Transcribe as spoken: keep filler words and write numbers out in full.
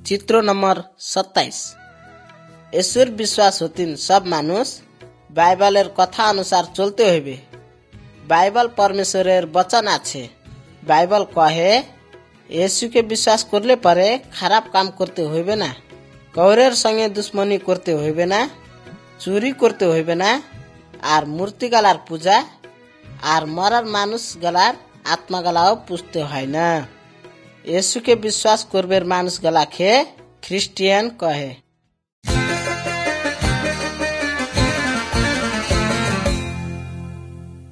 चित्र नंबर सत्ताईस। ईश्वर विश्वास होतीन सब मानुष বাইবেলের কথা অনুসার চলতে হইবে। বাইবেল পরমেশ্বরের বচন আছে। বাইবেল কহে येशूকে বিশ্বাস করলে পরে খারাপ কাম করতে হইবে না, কৌরের সঙ্গে দুশ্মনী করতে হইবে না, চুরি করতে হইবে না, আর মূর্তি গালার পূজা আর মরার মানুষ গালার আত্মা গালাও পুজতে হয় না। येशूকে বিশ্বাস করবে মানুষ গালাকে খ্রিস্টিয়ান কহে।